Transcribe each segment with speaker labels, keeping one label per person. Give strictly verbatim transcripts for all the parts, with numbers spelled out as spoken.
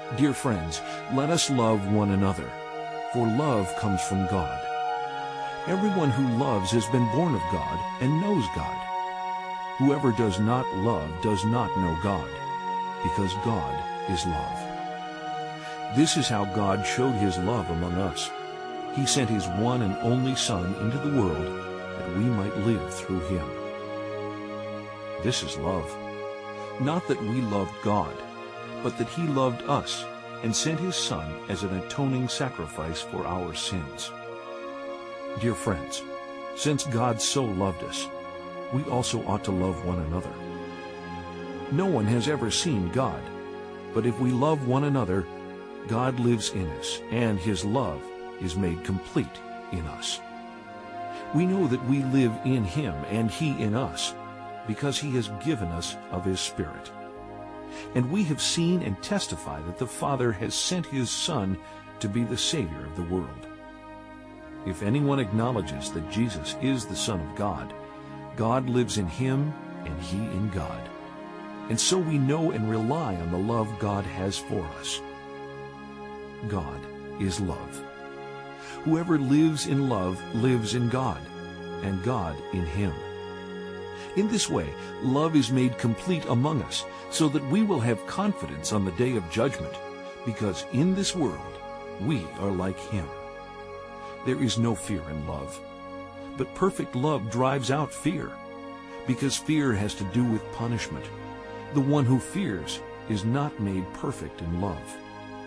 Speaker 1: Dear friends, let us love one another, for love comes from God. Everyone who loves has been born of God and knows God. Whoever does not love does not know God, because God is love. This is how God showed his love among us. He sent his one and only Son into the world that we might live through him. This is love. Not that we loved God, but that he loved us and sent his Son as an atoning sacrifice for our sins. Dear friends, since God so loved us, we also ought to love one another. No one has ever seen God, but if we love one another, God lives in us, and his love is made complete in us. We know that we live in him and he in us, because he has given us of his Spirit. And we have seen and testify that the Father has sent his Son to be the Savior of the world. If anyone acknowledges that Jesus is the Son of God, God lives in him and he in God. And so we know and rely on the love God has for us. God is love. Whoever lives in love lives in God, and God in him. In this way, love is made complete among us, so that we will have confidence on the day of judgment, because in this world we are like him. There is no fear in love, but perfect love drives out fear, because fear has to do with punishment. The one who fears is not made perfect in love.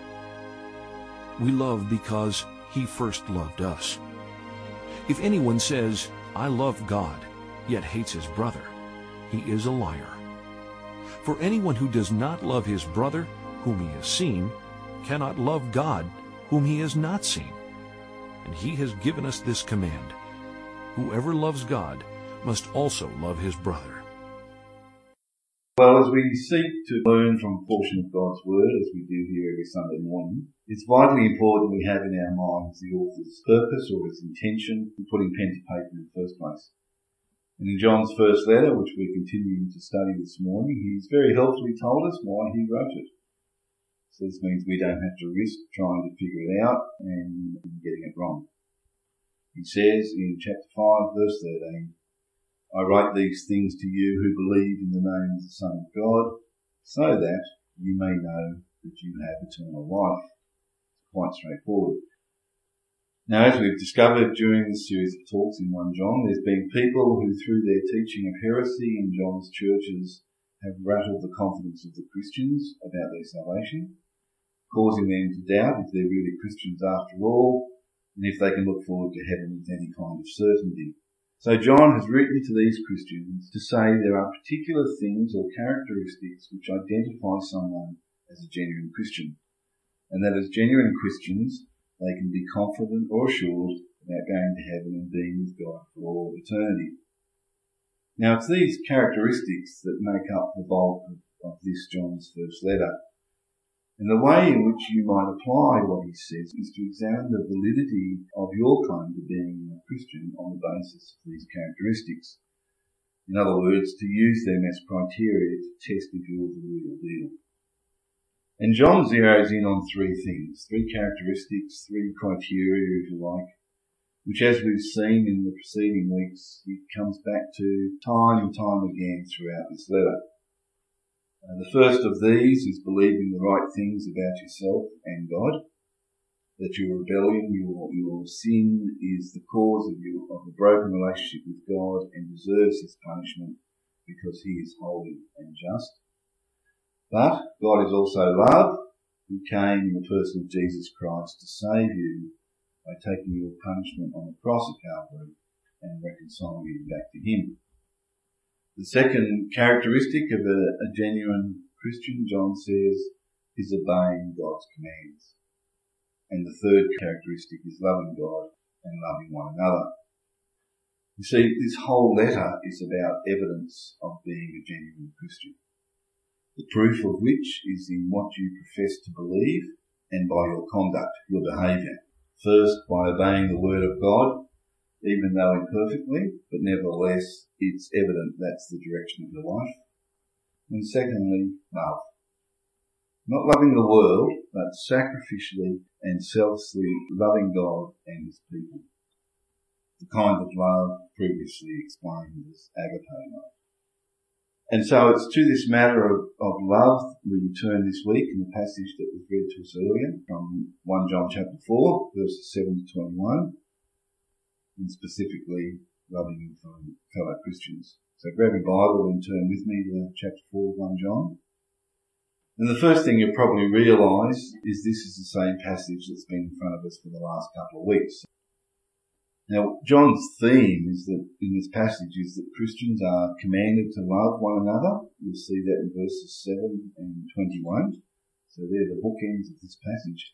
Speaker 1: We love because he first loved us. If anyone says, "I love God," yet hates his brother, he is a liar. For anyone who does not love his brother, whom he has seen, cannot love God, whom he has not seen. And he has given us this command: whoever loves God must also love his brother.
Speaker 2: Well, as we seek to learn from a portion of God's Word, as we do here every Sunday morning, it's vitally important we have in our minds the author's purpose or his intention in putting pen to paper in the first place. And in John's first letter, which we're continuing to study this morning, he's very helpfully told us why he wrote it. So this means we don't have to risk trying to figure it out and getting it wrong. He says in chapter five, verse thirteen, "I write these things to you who believe in the name of the Son of God, so that you may know that you have eternal life." It's quite straightforward. Now, as we've discovered during this series of talks in First John, there's been people who, through their teaching of heresy in John's churches, have rattled the confidence of the Christians about their salvation, causing them to doubt if they're really Christians after all, and if they can look forward to heaven with any kind of certainty. So John has written to these Christians to say there are particular things or characteristics which identify someone as a genuine Christian, and that as genuine Christians they can be confident or assured about going to heaven and being with God for all of eternity. Now it's these characteristics that make up the bulk of, of this John's first letter. And the way in which you might apply what he says is to examine the validity of your claim to being a Christian on the basis of these characteristics. In other words, to use them as criteria to test if you're the real deal. And John zeroes in on three things, three characteristics, three criteria, if you like, which, as we've seen in the preceding weeks, it comes back to time and time again throughout this letter. Uh, the first of these is believing the right things about yourself and God, that your rebellion, your, your sin is the cause of, your, of a broken relationship with God and deserves his punishment because he is holy and just. But God is also love, who came in the person of Jesus Christ to save you by taking your punishment on the cross at Calvary and reconciling you back to him. The second characteristic of a, a genuine Christian, John says, is obeying God's commands. And the third characteristic is loving God and loving one another. You see, this whole letter is about evidence of being a genuine Christian, the proof of which is in what you profess to believe and by your conduct, your behaviour. First, by obeying the word of God, even though imperfectly, but nevertheless it's evident that's the direction of your life. And secondly, love. Not loving the world, but sacrificially and selflessly loving God and his people. The kind of love previously explained as agape love. And so it's to this matter of, of love we return this week in the passage that was read to us earlier from First John chapter four, verses seven to twenty-one, and specifically loving fellow Christians. So grab your Bible and turn with me to chapter four of First John. And the first thing you'll probably realise is this is the same passage that's been in front of us for the last couple of weeks. Now, John's theme is that in this passage is that Christians are commanded to love one another. You'll see that in verses seven and twenty-one. So they're the bookends of this passage.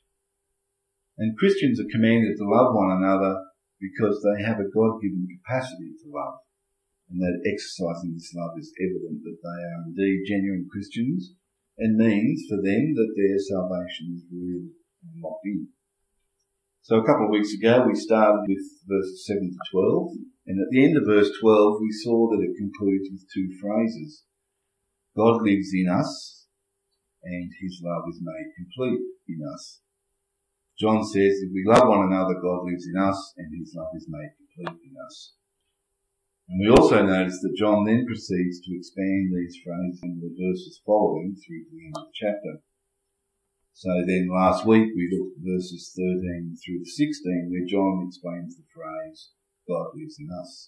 Speaker 2: And Christians are commanded to love one another because they have a God-given capacity to love. And that exercising this love is evident that they are indeed genuine Christians and means for them that their salvation is real and locked in. So a couple of weeks ago we started with verses seven to twelve, and at the end of verse twelve we saw that it concludes with two phrases. God lives in us, and his love is made complete in us. John says if we love one another, God lives in us, and his love is made complete in us. And we also notice that John then proceeds to expand these phrases in the verses following through to the end of the chapter. So then last week we looked at verses thirteen through to sixteen where John explains the phrase, God lives in us.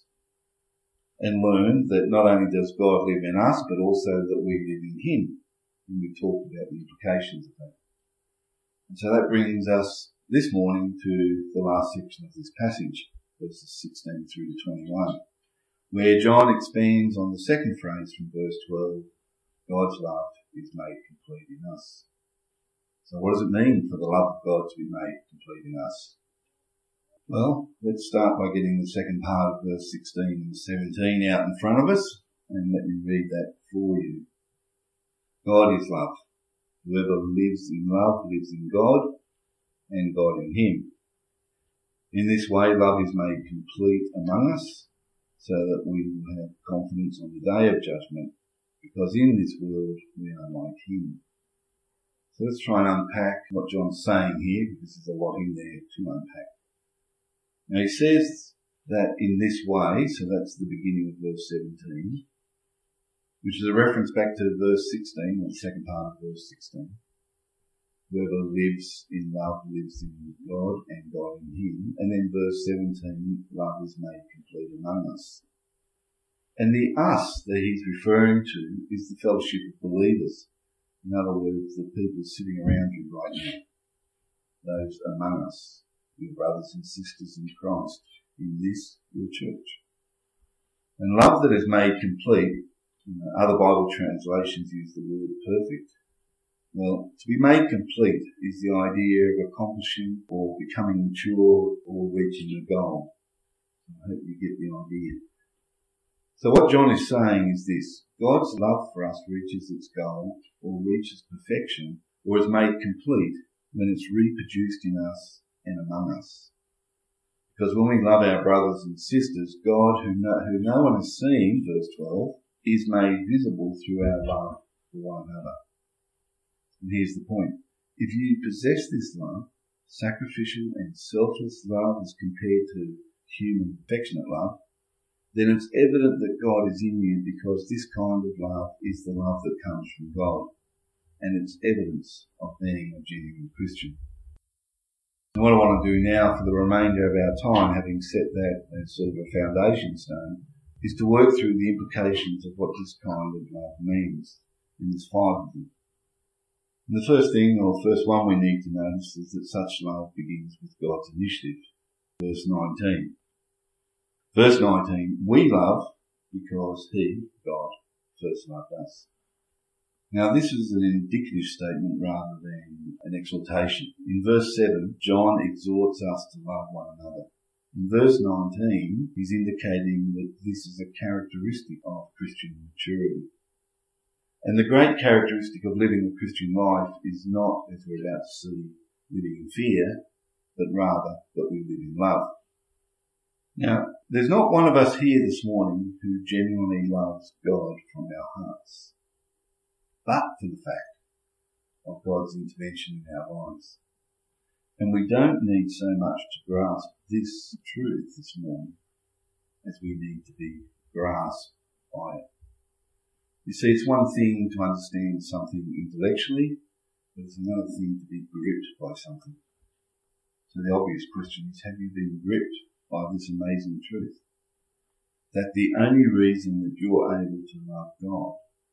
Speaker 2: And learned that not only does God live in us, but also that we live in him. And we talked about the implications of that. And so that brings us this morning to the last section of this passage, verses sixteen through to twenty-one, where John expands on the second phrase from verse twelve, God's love is made complete in us. So what does it mean for the love of God to be made complete in us? Well, let's start by getting the second part of verse sixteen and seventeen out in front of us, and let me read that for you. God is love. Whoever lives in love lives in God, and God in him. In this way, love is made complete among us, so that we will have confidence on the day of judgment, because in this world we are like him. So let's try and unpack what John's saying here, because there's a lot in there to unpack. Now he says that in this way, so that's the beginning of verse seventeen, which is a reference back to verse sixteen, or the second part of verse sixteen. Whoever lives in love lives in God and God in him. And then verse seventeen, love is made complete among us. And the us that he's referring to is the fellowship of believers. In other words, the people sitting around you right now, those among us, your brothers and sisters in Christ, in this, your church. And love that is made complete, you know, other Bible translations use the word perfect. Well, to be made complete is the idea of accomplishing or becoming mature or reaching a goal. I hope you get the idea. So what John is saying is this: God's love for us reaches its goal, or reaches perfection, or is made complete when it's reproduced in us and among us. Because when we love our brothers and sisters, God, who no, who no one has seen, verse twelve, is made visible through our love for one another. And here's the point. If you possess this love, sacrificial and selfless love as compared to human affectionate love, then it's evident that God is in you, because this kind of love is the love that comes from God, and it's evidence of being a genuine Christian. And what I want to do now for the remainder of our time, having set that as sort of a foundation stone, is to work through the implications of what this kind of love means. And there's five of them. And the first thing, or first one we need to notice, is that such love begins with God's initiative. Verse nineteen. Verse nineteen, we love because he, God, first loved us. Now this is an indicative statement rather than an exhortation. In verse seven, John exhorts us to love one another. In verse nineteen, he's indicating that this is a characteristic of Christian maturity. And the great characteristic of living a Christian life is not, as we're about to see, living in fear, but rather that we live in love. Now, there's not one of us here this morning who genuinely loves God from our hearts, but for the fact of God's intervention in our lives. And we don't need so much to grasp this truth this morning as we need to be grasped by it. You see, it's one thing to understand something intellectually, but it's another thing to be gripped by something. So the obvious question is, have you been gripped by this amazing truth? That the only reason that you're able to love God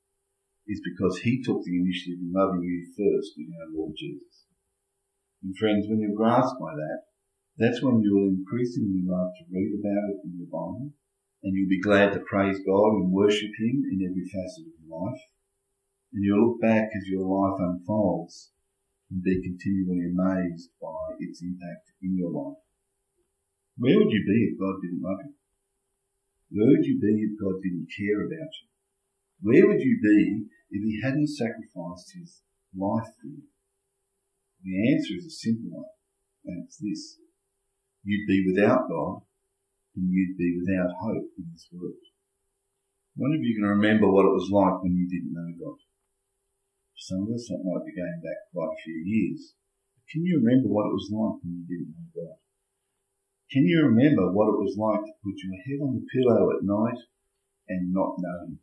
Speaker 2: is because he took the initiative in loving you first in our Lord Jesus. And friends, when you're grasped by that, that's when you'll increasingly love to read about it in your Bible, and you'll be glad to praise God and worship him in every facet of your life. And you'll look back as your life unfolds and be continually amazed by its impact in your life. Where would you be if God didn't love you? Where would you be if God didn't care about you? Where would you be if he hadn't sacrificed his life for you? The answer is a simple one, and it's this. You'd be without God, and you'd be without hope in this world. I wonder if you can remember what it was like when you didn't know God. For some of us, that might be going back quite a few years. But can you remember what it was like when you didn't know God? Can you remember what it was like to put your head on the pillow at night and not know him?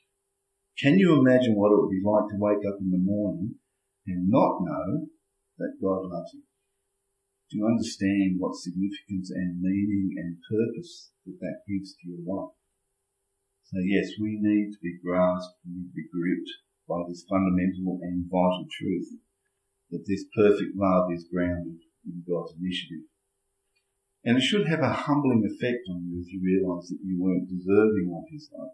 Speaker 2: Can you imagine what it would be like to wake up in the morning and not know that God loves you? Do you understand what significance and meaning and purpose that that gives to your life? So yes, we need to be grasped, we need to be gripped by this fundamental and vital truth that this perfect love is grounded in God's initiative. And it should have a humbling effect on you as you realise that you weren't deserving of his love.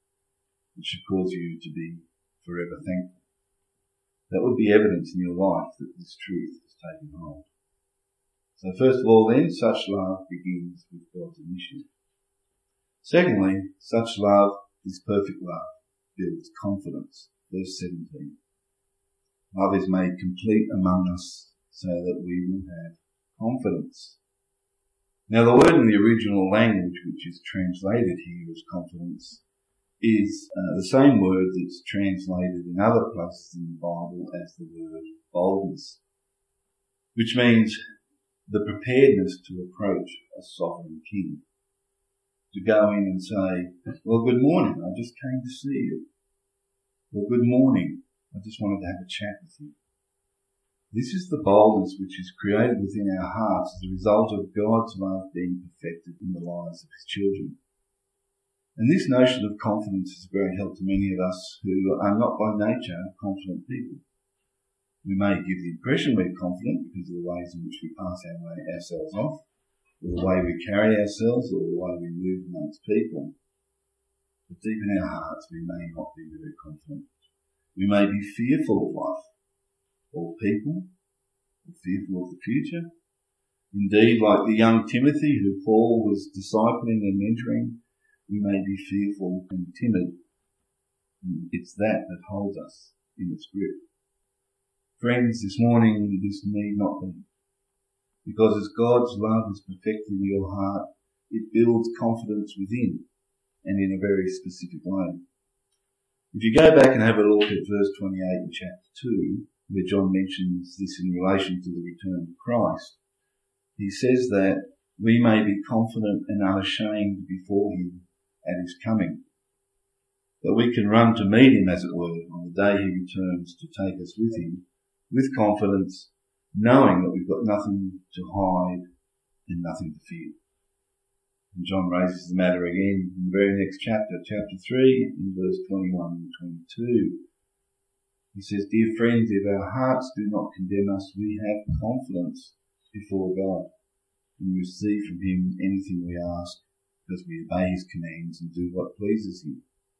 Speaker 2: It should cause you to be forever thankful. That would be evidence in your life that this truth has taken hold. So first of all then, such love begins with God's initiative. Secondly, such love, this perfect love, builds confidence. Verse seventeen. Love is made complete among us so that we will have confidence. Now the word in the original language, which is translated here as confidence, is uh, the same word that's translated in other places in the Bible as the word boldness, which means the preparedness to approach a sovereign king. To go in and say, well, good morning, I just came to see you. Well, good morning, I just wanted to have a chat with you. This is the boldness which is created within our hearts as a result of God's love being perfected in the lives of his children. And this notion of confidence is a great help to many of us who are not by nature confident people. We may give the impression we're confident because of the ways in which we pass our way ourselves off, or the way we carry ourselves, or the way we move amongst people. But deep in our hearts, we may not be very confident. We may be fearful of life, or people, or fearful of the future. Indeed, like the young Timothy who Paul was discipling and mentoring, we may be fearful and timid. And it's that that holds us in its grip. Friends, this morning this need not be. Because as God's love is perfected in your heart, it builds confidence within and in a very specific way. If you go back and have a look at verse twenty-eight in chapter two, where John mentions this in relation to the return of Christ, he says that we may be confident and unashamed before him at his coming. That we can run to meet him, as it were, on the day he returns to take us with him, with confidence, knowing that we've got nothing to hide and nothing to fear. And John raises the matter again in the very next chapter, chapter three, in verse twenty-one and twenty-two. He says, Dear friends, if our hearts do not condemn us, we have confidence before God, and we receive from him anything we ask, because we obey his commands and do what pleases him.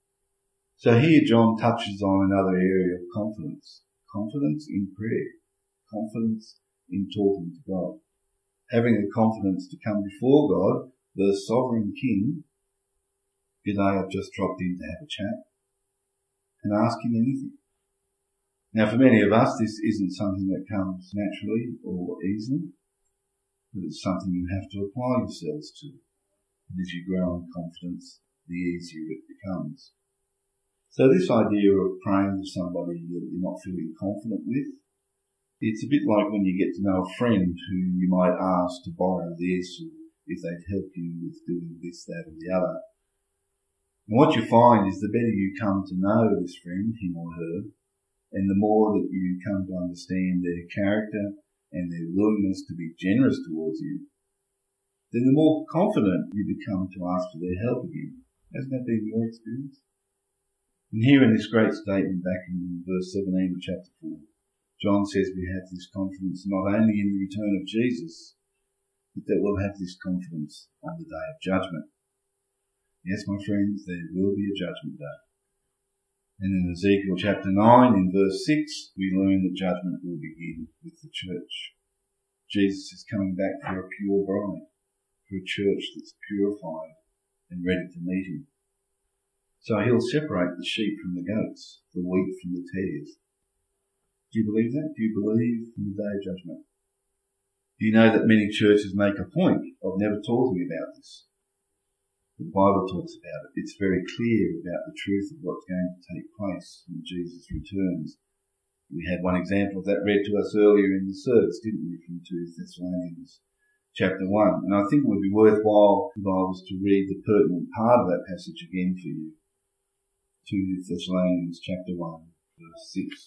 Speaker 2: So here John touches on another area of confidence. Confidence in prayer. Confidence in talking to God. Having the confidence to come before God, the sovereign king. G'day, I've just dropped in to have a chat, and ask him anything. Now for many of us, this isn't something that comes naturally or easily, but it's something you have to apply yourselves to. And as you grow in confidence, the easier it becomes. So this idea of praying for somebody that you're not feeling confident with, it's a bit like when you get to know a friend who you might ask to borrow this, or if they'd help you with doing this, that or the other. And what you find is the better you come to know this friend, him or her, and the more that you come to understand their character and their willingness to be generous towards you, then the more confident you become to ask for their help again. Hasn't that been your experience? And here in this great statement back in verse seventeen of chapter four, John says we have this confidence not only in the return of Jesus, but that we'll have this confidence on the day of judgment. Yes, my friends, there will be a judgment day. And in Ezekiel chapter nine, in verse six, we learn that judgment will begin with the church. Jesus is coming back for a pure bride, for a church that's purified and ready to meet him. So he'll separate the sheep from the goats, the wheat from the tares. Do you believe that? Do you believe in the day of judgment? Do you know that many churches make a point of never talking about this? The Bible talks about it. It's very clear about the truth of what's going to take place when Jesus returns. We had one example of that read to us earlier in the service, didn't we, from two Thessalonians chapter one. And I think it would be worthwhile if I was to read the pertinent part of that passage again for you. two Thessalonians chapter one, verse six.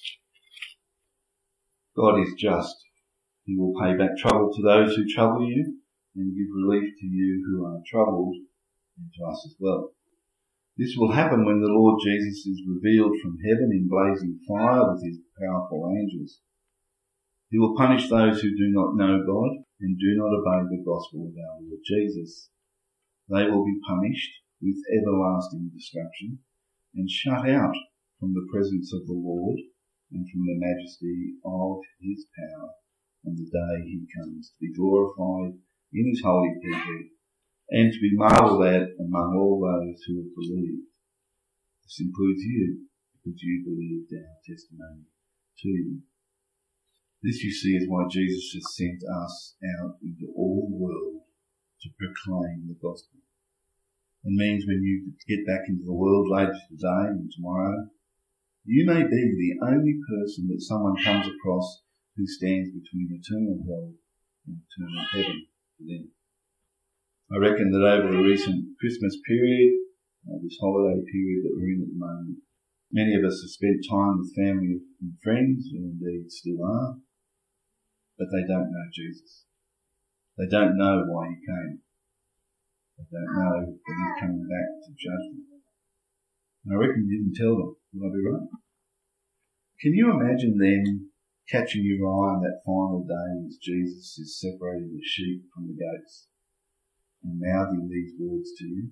Speaker 2: God is just. He will pay back trouble to those who trouble you and give relief to you who are troubled, and to us as well. This will happen when the Lord Jesus is revealed from heaven in blazing fire with his powerful angels. He will punish those who do not know God and do not obey the gospel of our Lord Jesus. They will be punished with everlasting destruction and shut out from the presence of the Lord and from the majesty of his power on the day he comes to be glorified in his holy people and to be marvelled at among all those who have believed. This includes you, because you believed our testimony to you. This, you see, is why Jesus has sent us out into all the world to proclaim the gospel. It means when you get back into the world later today and tomorrow, you may be the only person that someone comes across who stands between eternal hell and eternal heaven for them. I reckon that over the recent Christmas period, uh, this holiday period that we're in at the moment, many of us have spent time with family and friends, or indeed still are, but they don't know Jesus. They don't know why he came. They don't know that he's coming back to judgment. And I reckon you didn't tell them. Would I be right? Can you imagine them catching your eye on that final day as Jesus is separating the sheep from the goats and mouthing these words to you?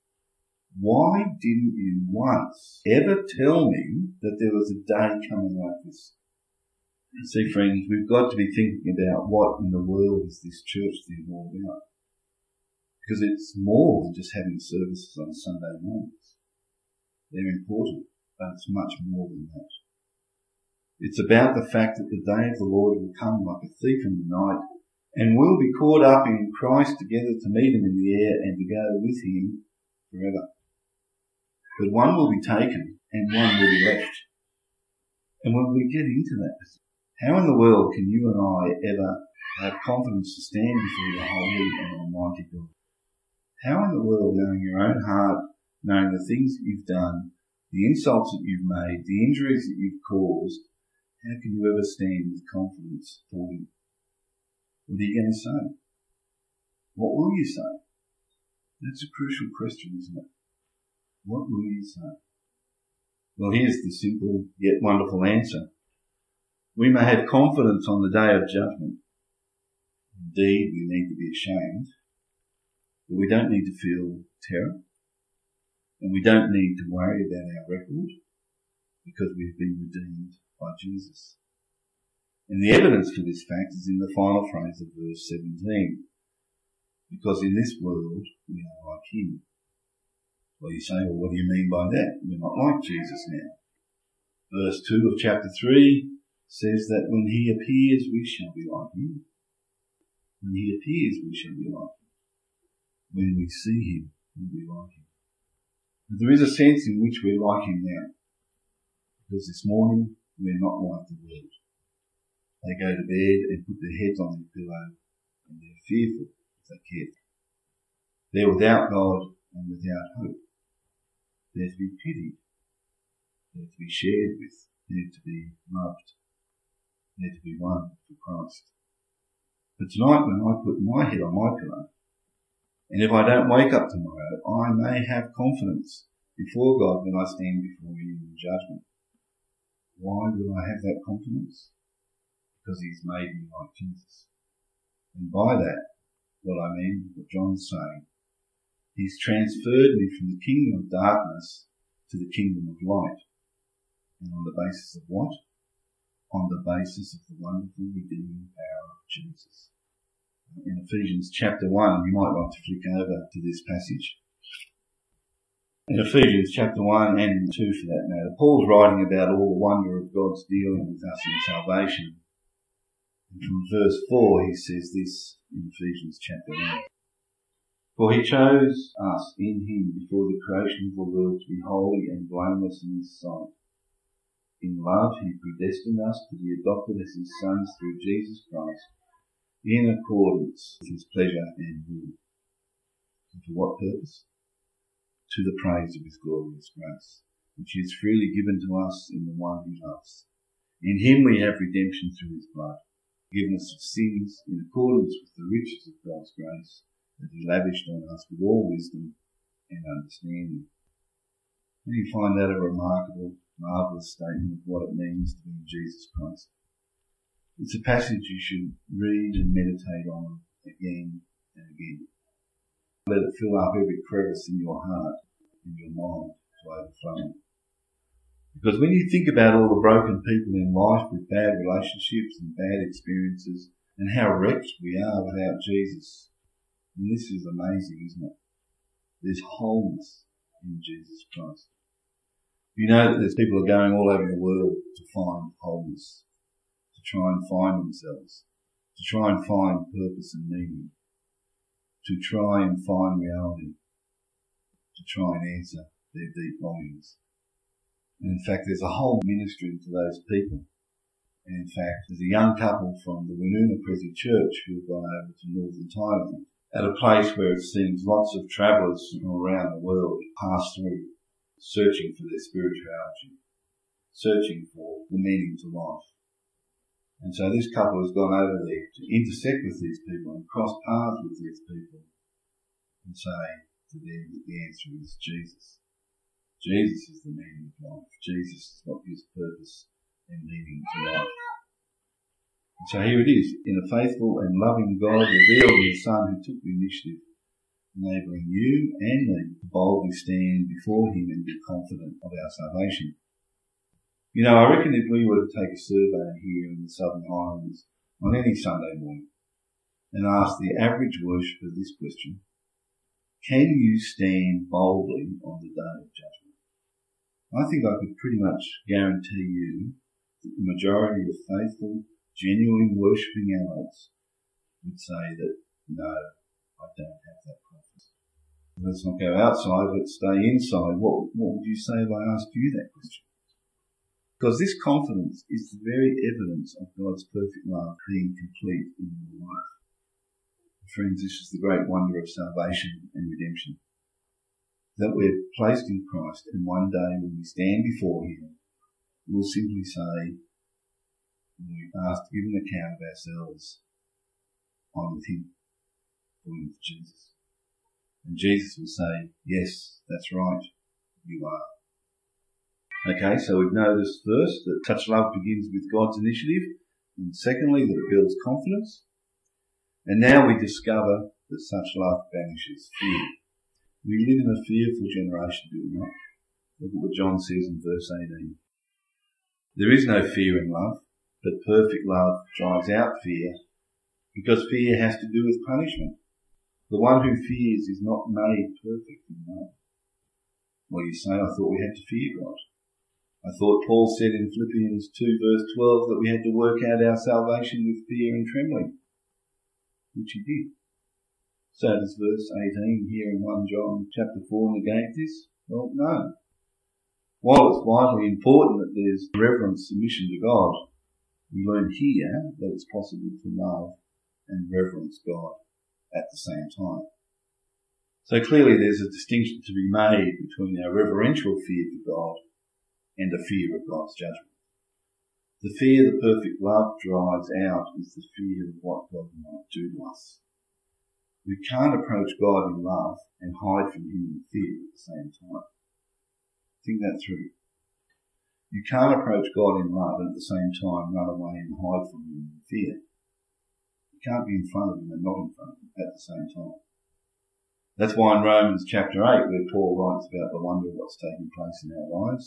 Speaker 2: Why didn't you once ever tell me that there was a day coming like this? You see, friends, we've got to be thinking about what in the world is this church thing all about. Because it's more than just having services on Sunday mornings. They're important, but it's much more than that. It's about the fact that the day of the Lord will come like a thief in the night, and we'll be caught up in Christ together to meet him in the air and to go with him forever. But one will be taken and one will be left. And when we get into that, how in the world can you and I ever have confidence to stand before the holy and almighty God? How in the world, knowing your own heart, knowing the things that you've done, the insults that you've made, the injuries that you've caused, how can you ever stand with confidence for him? What are you going to say? What will you say? That's a crucial question, isn't it? What will you say? Well, here's the simple yet wonderful answer. We may have confidence on the day of judgment. Indeed, we need to be ashamed, but we don't need to feel terror, and we don't need to worry about our record, because we've been redeemed by Jesus. And the evidence for this fact is in the final phrase of verse seventeen. Because in this world we are like him. Well, you say, well, what do you mean by that? We're not like Jesus now. Verse two of chapter three says that when he appears, we shall be like him. When he appears, we shall be like him. When we see him, we'll be like him. But there is a sense in which we're like him now. Because this morning, we're not like the world. They go to bed and put their heads on their pillow, and they're fearful if they care. They're without God and without hope. They're to be pitied. They're to be shared with. They're to be loved. They're to be won for Christ. But tonight, when I put my head on my pillow, and if I don't wake up tomorrow, I may have confidence before God when I stand before him in judgment. Why would I have that confidence? Because he's made me like Jesus. And by that, what I mean, what John's saying, he's transferred me from the kingdom of darkness to the kingdom of light. And on the basis of what? On the basis of the wonderful redeeming power of Jesus. In Ephesians chapter one, you might want to flick over to this passage. In Ephesians chapter one and two for that matter, Paul's writing about all the wonder of God's dealing with us in salvation. And from verse four he says this in Ephesians chapter one. For he chose us in him before the creation of the world to be holy and blameless in his sight. In love he predestined us to be adopted as his sons through Jesus Christ, in accordance with his pleasure and will. And for what purpose? To the praise of his glorious grace, which is freely given to us in the one he loves. In him we have redemption through his blood, forgiveness of sins in accordance with the riches of God's grace that he lavished on us with all wisdom and understanding. And you find that a remarkable, marvellous statement of what it means to be in Jesus Christ. It's a passage you should read and meditate on again and again. Let it fill up every crevice in your heart and your mind to overflowing. Because when you think about all the broken people in life with bad relationships and bad experiences and how wrecked we are without Jesus, and this is amazing, isn't it? There's wholeness in Jesus Christ. You know that there's people who are going all over the world to find wholeness, to try and find themselves, to try and find purpose and meaning, to try and find reality, to try and answer their deep longings. And in fact, there's a whole ministry to those people. And in fact, there's a young couple from the Woonona Prezi Church who have gone over to northern Thailand at a place where it seems lots of travellers from around the world pass through, searching for their spirituality, searching for the meaning to life. And so this couple has gone over there to intersect with these people and cross paths with these people and say to them that the answer is Jesus. Jesus is the meaning of life. Jesus is what gives purpose and meaning to life. And so here it is, in a faithful and loving God revealed in the Son who took the initiative, enabling you and me to boldly stand before him and be confident of our salvation. You know, I reckon if we were to take a survey here in the Southern Highlands on any Sunday morning and ask the average worshipper this question, can you stand boldly on the day of judgment? I think I could pretty much guarantee you that the majority of faithful, genuine worshipping adults would say that, no, I don't have that confidence. Let's not go outside, let's stay inside. What, what would you say if I asked you that question? Because this confidence is the very evidence of God's perfect love being complete in your life. Friends, this is the great wonder of salvation and redemption. That we're placed in Christ, and one day when we stand before him, we'll simply say, when we ask to give an account of ourselves, I'm with him, I'm with Jesus. And Jesus will say, yes, that's right, you are. Okay, so we've noticed first that such love begins with God's initiative, and secondly, that it builds confidence. And now we discover that such love banishes fear. We live in a fearful generation, do we not? Look at what John says in verse eighteen. There is no fear in love, but perfect love drives out fear, because fear has to do with punishment. The one who fears is not made perfect in love. Well, you say, I thought we had to fear God. I thought Paul said in Philippians two verse twelve that we had to work out our salvation with fear and trembling, which he did. So does verse eighteen here in First John chapter four negate this? Well, no. While it's vitally important that there's reverence, submission to God, we learn here that it's possible to love and reverence God at the same time. So clearly there's a distinction to be made between our reverential fear for God and a fear of God's judgment. The fear that perfect love drives out is the fear of what God might do to us. We can't approach God in love and hide from him in fear at the same time. Think that through. You can't approach God in love and at the same time run away and hide from him in fear. You can't be in front of him and not in front of him at the same time. That's why in Romans chapter eight, where Paul writes about the wonder of what's taking place in our lives,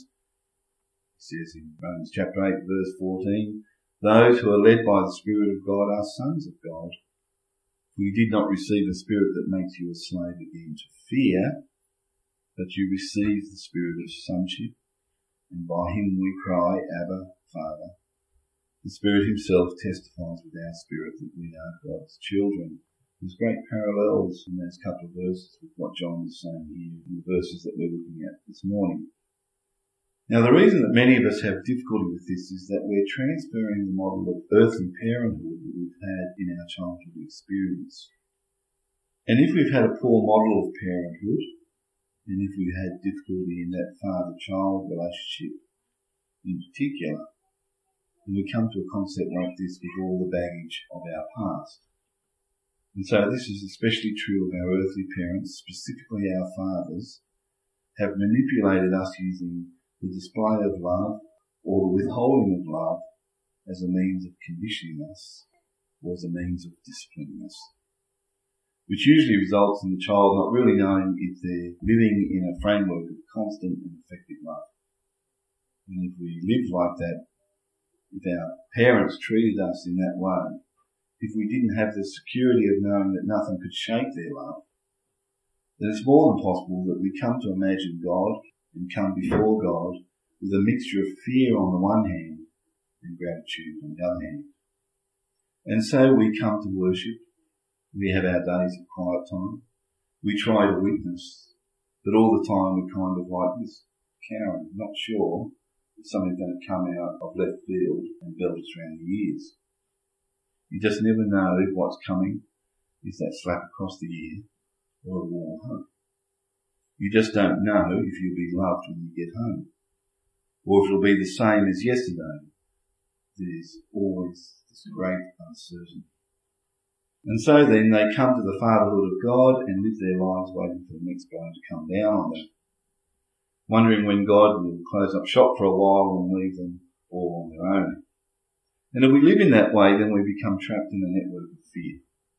Speaker 2: he says in Romans chapter eight, verse fourteen, those who are led by the Spirit of God are sons of God. For you did not receive a spirit that makes you a slave again to fear, but you received the spirit of sonship, and by him we cry, Abba, Father. The Spirit himself testifies with our spirit that we are God's children. There's great parallels in those couple of verses with what John is saying here in the verses that we're looking at this morning. Now, the reason that many of us have difficulty with this is that we're transferring the model of earthly parenthood that we've had in our childhood experience. And if we've had a poor model of parenthood, and if we've had difficulty in that father-child relationship in particular, then we come to a concept like this with all the baggage of our past. And so this is especially true of our earthly parents, specifically our fathers, have manipulated us using the display of love or the withholding of love as a means of conditioning us or as a means of disciplining us, which usually results in the child not really knowing if they're living in a framework of constant and effective love. And if we live like that, if our parents treated us in that way, if we didn't have the security of knowing that nothing could shake their love, then it's more than possible that we come to imagine God and come before God with a mixture of fear on the one hand and gratitude on the other hand. And so we come to worship. We have our days of quiet time. We try to witness, but all the time we're kind of like this, cowering, not sure if something's going to come out of left field and belt us around the ears. You just never know what's coming. Is that slap across the ear or a warm hug? You just don't know if you'll be loved when you get home, or if it'll be the same as yesterday. There's always this great uncertainty. And so then they come to the fatherhood of God and live their lives waiting for the next blow to come down on them, wondering when God will close up shop for a while and leave them all on their own. And if we live in that way, then we become trapped in a network of fear.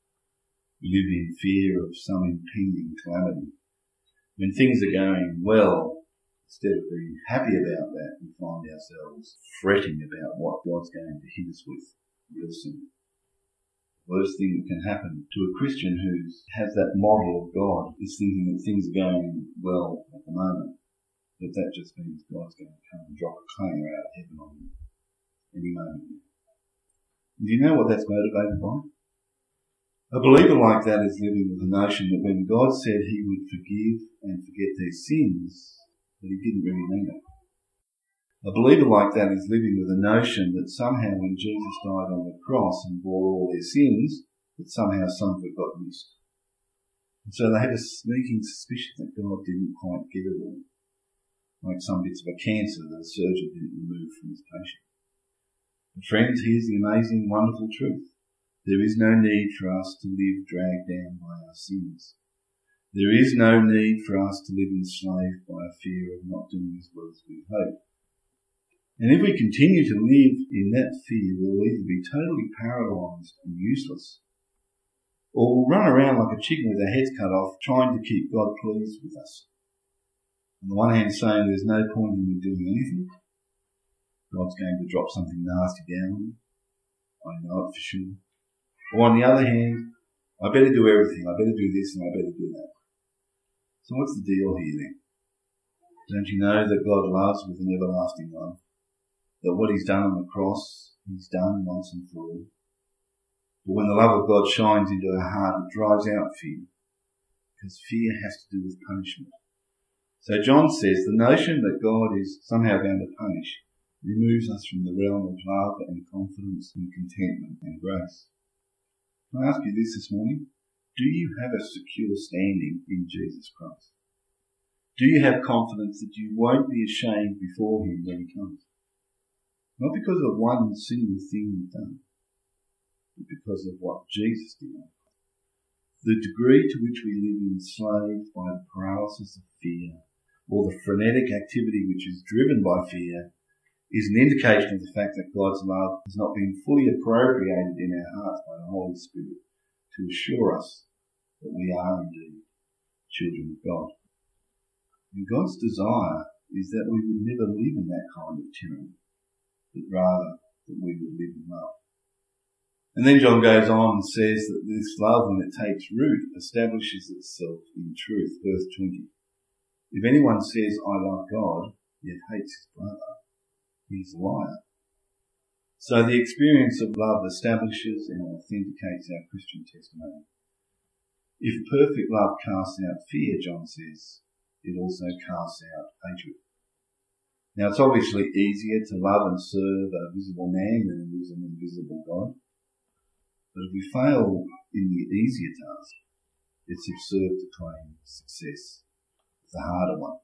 Speaker 2: We live in fear of some impending calamity. When things are going well, instead of being happy about that, we find ourselves fretting about what God's going to hit us with real soon. The worst thing that can happen to a Christian who has that model of God is thinking that things are going well at the moment, but that just means God's going to come and drop a clanger out of heaven on them any moment. Do you know what that's motivated by? A believer like that is living with the notion that when God said he would forgive and forget their sins, that he didn't really mean it. A believer like that is living with the notion that somehow when Jesus died on the cross and bore all their sins, that somehow some of it got missed. And so they have a sneaking suspicion that God didn't quite get it all, like some bits of a cancer that a surgeon didn't remove from his patient. But friends, here's the amazing, wonderful truth. There is no need for us to live dragged down by our sins. There is no need for us to live enslaved by a fear of not doing as well as we hope. And if we continue to live in that fear, we'll either be totally paralysed and useless, or we'll run around like a chicken with our heads cut off, trying to keep God pleased with us. On the one hand, saying there's no point in me doing anything. God's going to drop something nasty down on me. I know it for sure. Or on the other hand, I better do everything. I better do this and I better do that. So what's the deal here then? Don't you know that God loves with an everlasting love? That what he's done on the cross, he's done once and for all. But when the love of God shines into our heart, it drives out fear. Because fear has to do with punishment. So John says the notion that God is somehow going to punish removes us from the realm of love and confidence and contentment and grace. Can I ask you this this morning? Do you have a secure standing in Jesus Christ? Do you have confidence that you won't be ashamed before him when he comes? Not because of one single thing you've done, but because of what Jesus did. The degree to which we live enslaved by the paralysis of fear, or the frenetic activity which is driven by fear, is an indication of the fact that God's love has not been fully appropriated in our hearts by the Holy Spirit to assure us that we are indeed children of God. And God's desire is that we would never live in that kind of tyranny, but rather that we would live in love. And then John goes on and says that this love, when it takes root, establishes itself in truth. Verse twenty. If anyone says, I love God, yet hates his brother, he's a liar. So the experience of love establishes and authenticates our Christian testimony. If perfect love casts out fear, John says, it also casts out hatred. Now it's obviously easier to love and serve a visible man than it is an invisible God. But if we fail in the easier task, it's absurd to claim success. It's the harder one.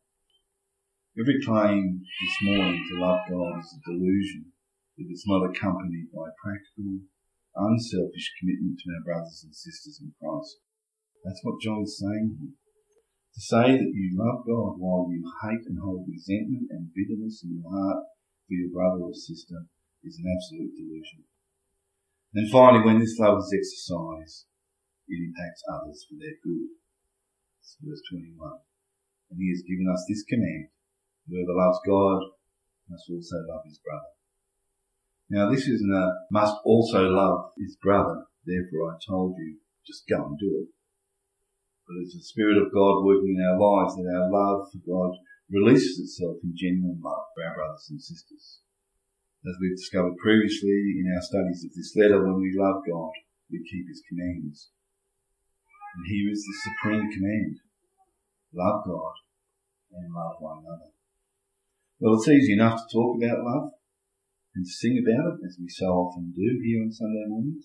Speaker 2: Every claim this morning to love God is a delusion if it's not accompanied by practical, unselfish commitment to our brothers and sisters in Christ. That's what John's saying here. To say that you love God while you hate and hold resentment and bitterness in your heart for your brother or sister is an absolute delusion. And finally, when this love is exercised, it impacts others for their good. It's verse twenty-one. And he has given us this command: whoever loves God must also love his brother. Now this isn't a must also love his brother, therefore I told you, just go and do it. But it's the Spirit of God working in our lives that our love for God releases itself in genuine love for our brothers and sisters. As we've discovered previously in our studies of this letter, when we love God, we keep his commandments. And here is the supreme command: love God and love one another. Well, it's easy enough to talk about love and to sing about it, as we so often do here on Sunday mornings.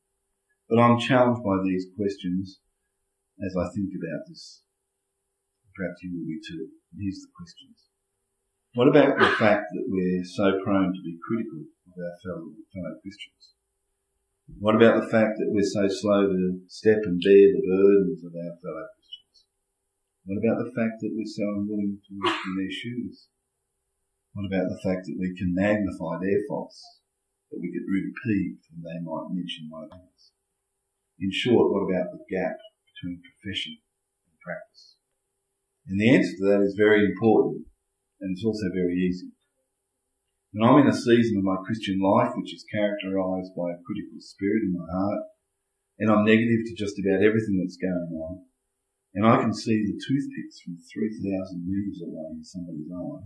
Speaker 2: But I'm challenged by these questions as I think about this. Perhaps you will be too. And here's the questions. What about the fact that we're so prone to be critical of our fellow, fellow Christians? What about the fact that we're so slow to step and bear the burdens of our fellow Christians? What about the fact that we're so unwilling to walk in their shoes? What about the fact that we can magnify their faults, but we get really peeved when they might mention one of ours? In short, what about the gap between profession and practice? And the answer to that is very important, and it's also very easy. When I'm in a season of my Christian life which is characterised by a critical spirit in my heart, and I'm negative to just about everything that's going on, and I can see the toothpicks from three thousand metres away in somebody's eye,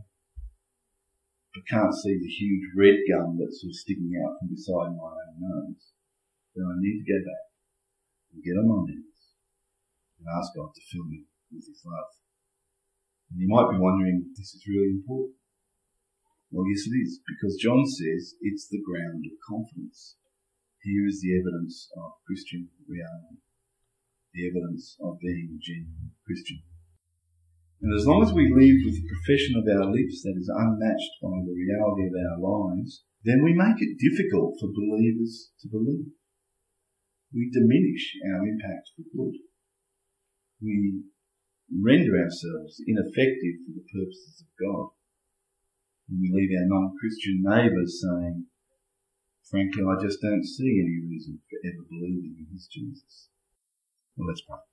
Speaker 2: but can't see the huge red gum that's sort of sticking out from beside my own nose, then I need to go back and get on my knees and ask God to fill me with his love. And you might be wondering, this is really important. Well, yes it is, because John says it's the ground of confidence. Here is the evidence of Christian reality, the evidence of being a genuine Christian. And as long as we live with the profession of our lips that is unmatched by the reality of our lives, then we make it difficult for believers to believe. We diminish our impact for good. We render ourselves ineffective for the purposes of God. And we leave our non-Christian neighbours saying, frankly, I just don't see any reason for ever believing in this Jesus. Well, let's pray.